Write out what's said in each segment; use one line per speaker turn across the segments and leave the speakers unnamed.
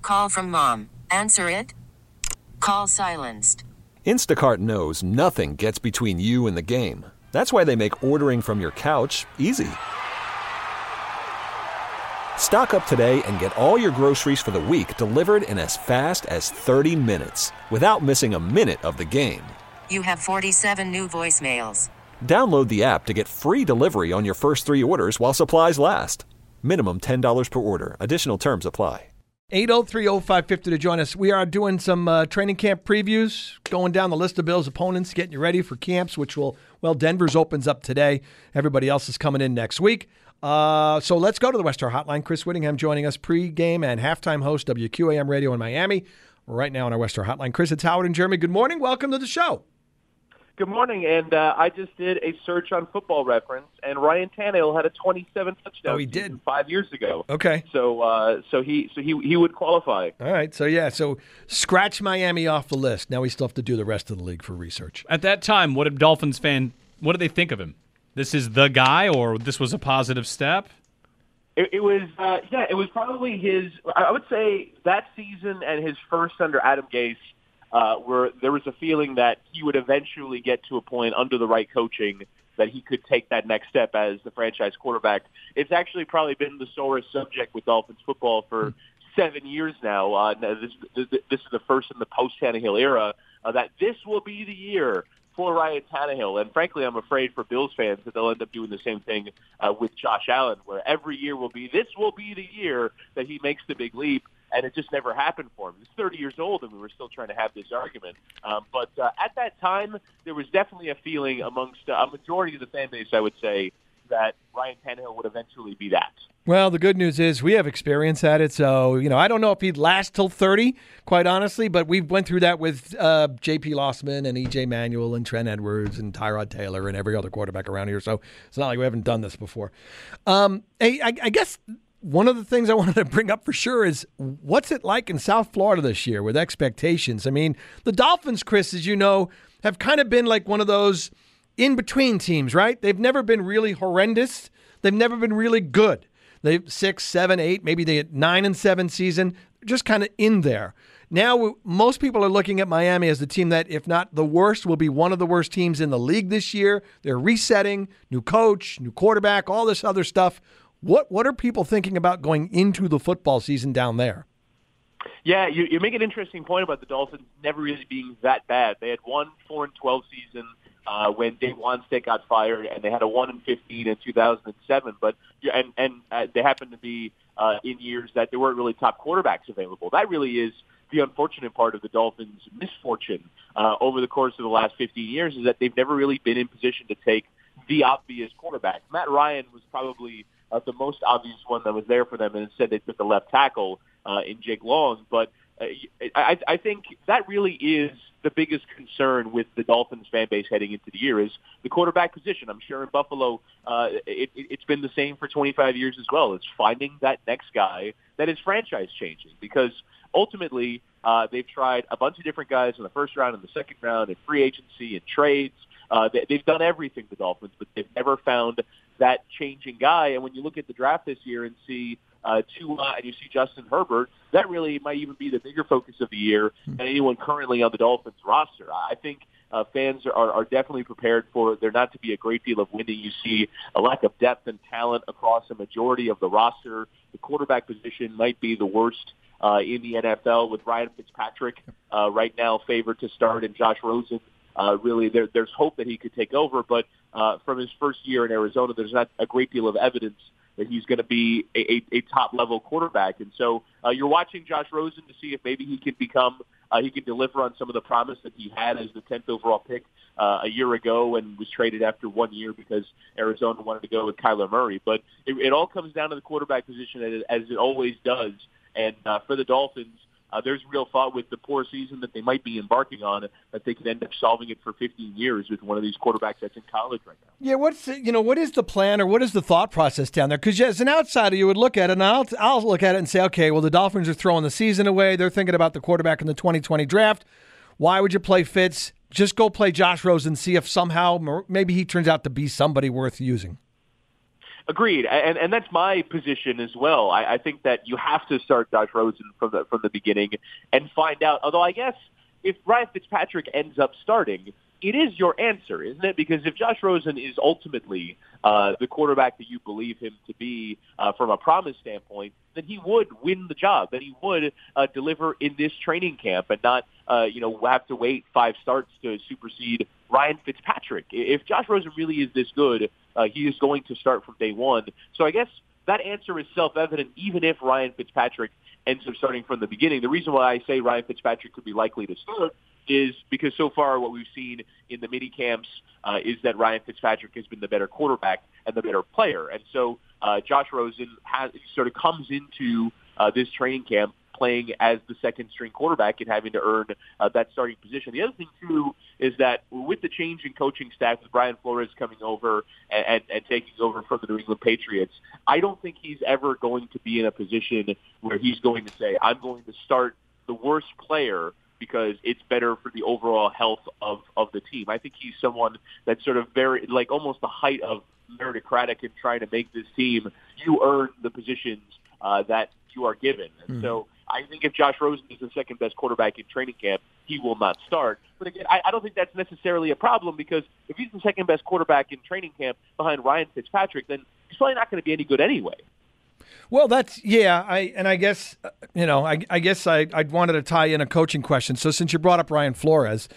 Call from mom. Answer it. Call silenced.
Instacart knows nothing gets between you and the game. That's why they make ordering from your couch easy. Stock up today and get all your groceries for the week delivered in as fast as 30 minutes without missing a minute of the game.
You have 47 new voicemails.
Download the app to get free delivery on your first 3 orders while supplies last. Minimum $10 per order. Additional terms apply.
803-0550 to join us. We are doing some training camp previews, going down the list of Bills' opponents, getting you ready for camps, which Denver's opens up today. Everybody else is coming in next week. So let's go to the Westar Hotline. Chris Whittingham joining us, pregame and halftime host, WQAM Radio in Miami. We're right now on our Westar Hotline. Chris, it's Howard and Jeremy. Good morning. Welcome to the show.
Good morning, and I just did a search on Football Reference, and Ryan Tannehill had a 27 touchdown
he did
5 years ago.
Okay,
so he would qualify.
All right, so scratch Miami off the list. Now we still have to do the rest of the league for research.
At that time, what did they think of him? This is the guy, or this was a positive step?
It was probably his. I would say that season and his first under Adam Gase. Where there was a feeling that he would eventually get to a point under the right coaching that he could take that next step as the franchise quarterback. It's actually probably been the sorest subject with Dolphins football for 7 years now. This is the first in the post-Tannehill era that this will be the year for Ryan Tannehill. And frankly, I'm afraid for Bills fans that they'll end up doing the same thing with Josh Allen, where every year this will be the year that he makes the big leap. And it just never happened for him. He's 30 years old, and we were still trying to have this argument. But at that time, there was definitely a feeling amongst a majority of the fan base, I would say, that Ryan Tannehill would eventually be that.
Well, the good news is we have experience at it. So, I don't know if he'd last till 30, quite honestly, but we went through that with J.P. Lossman and E.J. Manuel and Trent Edwards and Tyrod Taylor and every other quarterback around here. So it's not like we haven't done this before. Hey, I guess one of the things I wanted to bring up for sure is what's it like in South Florida this year with expectations? I mean, the Dolphins, Chris, as you know, have kind of been like one of those in-between teams, right? They've never been really horrendous. They've ne've been really good. They've 6, 7, 8, maybe they had 9-7 season, just kind of in there. Now, most people are looking at Miami as the team that, if not the worst, will be one of the worst teams in the league this year. They're resetting, new coach, new quarterback, all this other stuff. What are people thinking about going into the football season down there?
Yeah, you make an interesting point about the Dolphins never really being that bad. They had one 4-12 season when Dave Wannstedt got fired, and they had a 1-15 in 2007. But they happened to be in years that there weren't really top quarterbacks available. That really is the unfortunate part of the Dolphins' misfortune over the course of the last 15 years is that they've never really been in position to take the obvious quarterback. Matt Ryan was probably the most obvious one that was there for them, and instead they took the left tackle in Jake Long. But I think that really is the biggest concern with the Dolphins fan base heading into the year is the quarterback position. I'm sure in Buffalo it's been the same for 25 years as well. It's finding that next guy that is franchise changing because ultimately they've tried a bunch of different guys in the first round and the second round in free agency and trades. They've done everything, the Dolphins, but they've never found that changing guy. And when you look at the draft this year and see Tua and you see Justin Herbert, that really might even be the bigger focus of the year than anyone currently on the Dolphins roster. I think fans are definitely prepared for there not to be a great deal of winning. You see a lack of depth and talent across a majority of the roster. The quarterback position might be the worst in the NFL with Ryan Fitzpatrick right now favored to start and Josh Rosen. Really, there's hope that he could take over, but from his first year in Arizona, there's not a great deal of evidence that he's going to be a top-level quarterback. And so you're watching Josh Rosen to see if maybe he can he can deliver on some of the promise that he had as the 10th overall pick a year ago and was traded after 1 year because Arizona wanted to go with Kyler Murray. But it all comes down to the quarterback position, as it always does. And for the Dolphins, there's real thought with the poor season that they might be embarking on that they could end up solving it for 15 years with one of these quarterbacks that's in college right now.
Yeah, what is the plan or what is the thought process down there? Because as an outsider, you would look at it, and I'll look at it and say, okay, well, the Dolphins are throwing the season away. They're thinking about the quarterback in the 2020 draft. Why would you play Fitz? Just go play Josh Rosen, see if somehow maybe he turns out to be somebody worth using.
Agreed, and that's my position as well. I think that you have to start Josh Rosen from the beginning and find out. Although I guess if Ryan Fitzpatrick ends up starting, it is your answer, isn't it? Because if Josh Rosen is ultimately the quarterback that you believe him to be from a promise standpoint, then he would win the job. Then he would deliver in this training camp and not, have to wait 5 starts to supersede Ryan Fitzpatrick. If Josh Rosen really is this good, he is going to start from day one. So I guess that answer is self-evident, even if Ryan Fitzpatrick ends up starting from the beginning. The reason why I say Ryan Fitzpatrick could be likely to start is because so far what we've seen in the mini camps is that Ryan Fitzpatrick has been the better quarterback and the better player. And so Josh Rosen sort of comes into this training camp playing as the second-string quarterback and having to earn that starting position. The other thing, too, is that with the change in coaching staff, with Brian Flores coming over and taking over from the New England Patriots, I don't think he's ever going to be in a position where he's going to say, I'm going to start the worst player because it's better for the overall health of the team. I think he's someone that's sort of very, like almost the height of meritocratic in trying to make this team. You earn the positions that you are given. And so I think if Josh Rosen is the second-best quarterback in training camp, he will not start. But again, I don't think that's necessarily a problem because if he's the second-best quarterback in training camp behind Ryan Fitzpatrick, then he's probably not going to be any good anyway.
Well, I guess I wanted to tie in a coaching question. So since you brought up Brian Flores,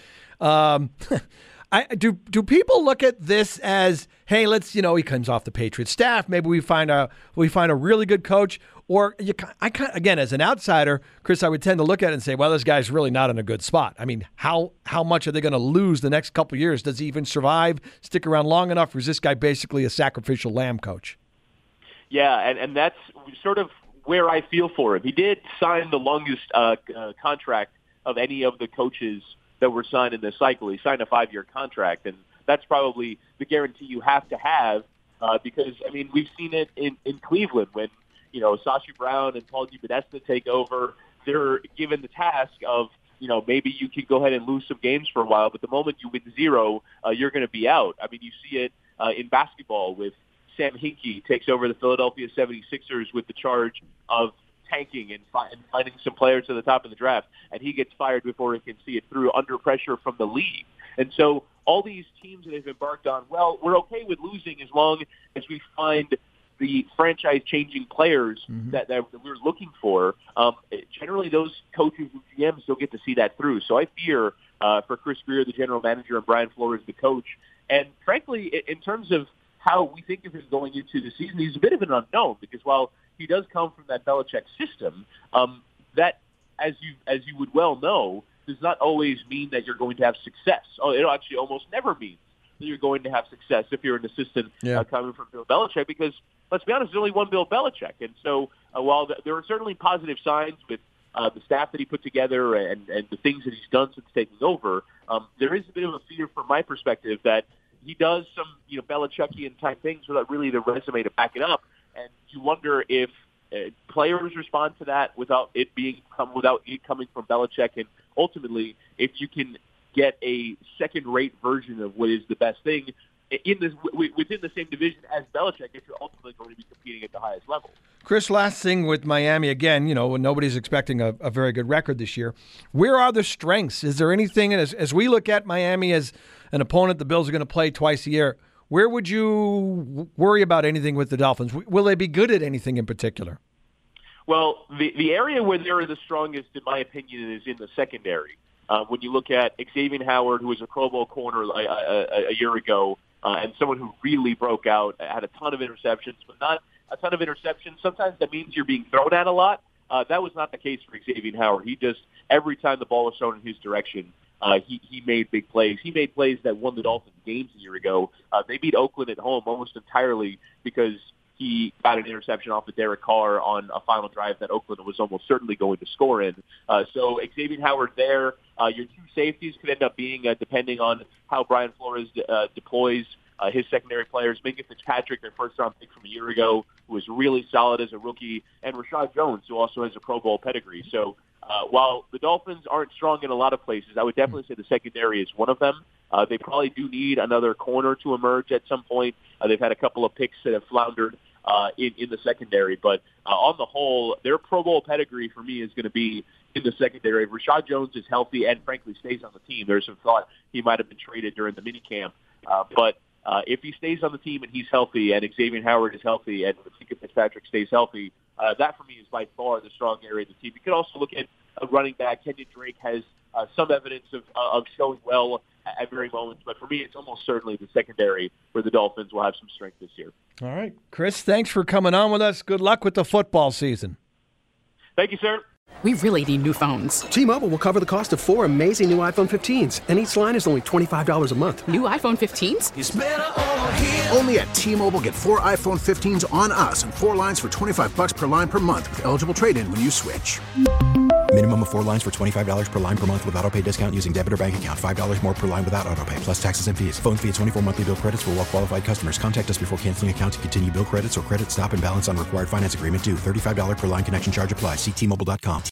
do people look at this as, hey, he comes off the Patriots staff, maybe we find a really good coach, or again, as an outsider, Chris, I would tend to look at it and say, well, this guy's really not in a good spot. I mean, how much are they going to lose the next couple of years? Does he even survive, stick around long enough, or is this guy basically a sacrificial lamb coach?
Yeah, and that's sort of where I feel for him. He did sign the longest contract of any of the coaches that were signed in this cycle. He signed a 5-year contract, and that's probably the guarantee you have to have because, I mean, we've seen it in Cleveland when, Sashi Brown and Paul DiPodesta take over. They're given the task of, maybe you can go ahead and lose some games for a while, but the moment you win 0, you're going to be out. I mean, you see it in basketball with Sam Hinkie takes over the Philadelphia 76ers with the charge of tanking and finding some players to the top of the draft, and he gets fired before he can see it through under pressure from the league. And so all these teams that they've embarked on, well, we're okay with losing as long as we find the franchise-changing players that we're looking for. Generally, those coaches and GMs don't get to see that through. So I fear for Chris Grier, the general manager, and Brian Flores, the coach. And frankly, in terms of how we think of him going into the season, he's a bit of an unknown because while he does come from that Belichick system, that, as you would well know, does not always mean that you're going to have success. It actually almost never means that you're going to have success if you're an assistant coming from Bill Belichick because, let's be honest, there's only one Bill Belichick. And so while there are certainly positive signs with the staff that he put together and the things that he's done since taking over, there is a bit of a fear from my perspective that he does some, Belichickian type things without really the resume to back it up. And you wonder if players respond to that without it coming from Belichick, and ultimately if you can get a second-rate version of what is the best thing within the same division as Belichick, if you're ultimately going to be competing at the highest level.
Chris, last thing with Miami, again, when nobody's expecting a very good record this year, where are the strengths? Is there anything, as we look at Miami as an opponent the Bills are going to play twice a year, where would you worry about anything with the Dolphins? Will they be good at anything in particular?
Well, the area where they're the strongest, in my opinion, is in the secondary. When you look at Xavier Howard, who was a Pro Bowl corner a year ago, and someone who really broke out, had a ton of interceptions, but not a ton of interceptions. Sometimes that means you're being thrown at a lot. That was not the case for Xavier Howard. He just, every time the ball was thrown in his direction, he made big plays. He made plays that won the Dolphins games a year ago. They beat Oakland at home almost entirely because he got an interception off of Derek Carr on a final drive that Oakland was almost certainly going to score in. So Xavier Howard there. Your two safeties could end up being, depending on how Brian Flores deploys his secondary players, Minkah Fitzpatrick, their first-round pick from a year ago, who was really solid as a rookie, and Rashad Jones, who also has a Pro Bowl pedigree. So while the Dolphins aren't strong in a lot of places, I would definitely say the secondary is one of them. They probably do need another corner to emerge at some point. They've had a couple of picks that have floundered in the secondary. But on the whole, their Pro Bowl pedigree for me is going to be in the secondary. If Rashad Jones is healthy and, frankly, stays on the team, there's some thought he might have been traded during the minicamp. But if he stays on the team and he's healthy and Xavier Howard is healthy and Minka Fitzpatrick stays healthy, that for me is by far the strong area of the team. You can also look at a running back. Kenyon Drake has some evidence of showing well at very moments. But for me, it's almost certainly the secondary where the Dolphins will have some strength this year.
All right. Chris, thanks for coming on with us. Good luck with the football season.
Thank you, sir.
We really need new phones.
T-Mobile will cover the cost of 4 amazing new iPhone 15s, and each line is only $25 a month.
New iPhone 15s?
It's better over here. Only at T-Mobile, get 4 iPhone 15s on us and 4 lines for $25 per line per month with eligible trade-in when you switch.
Minimum of 4 lines for $25 per line per month with autopay discount using debit or bank account. $5 more per line without autopay, plus taxes and fees. Phone fee at 24 monthly bill credits for well-qualified customers. Contact us before canceling account to continue bill credits or credit stop and balance on required finance agreement due. $35 per line connection charge applies. See T-Mobile.com.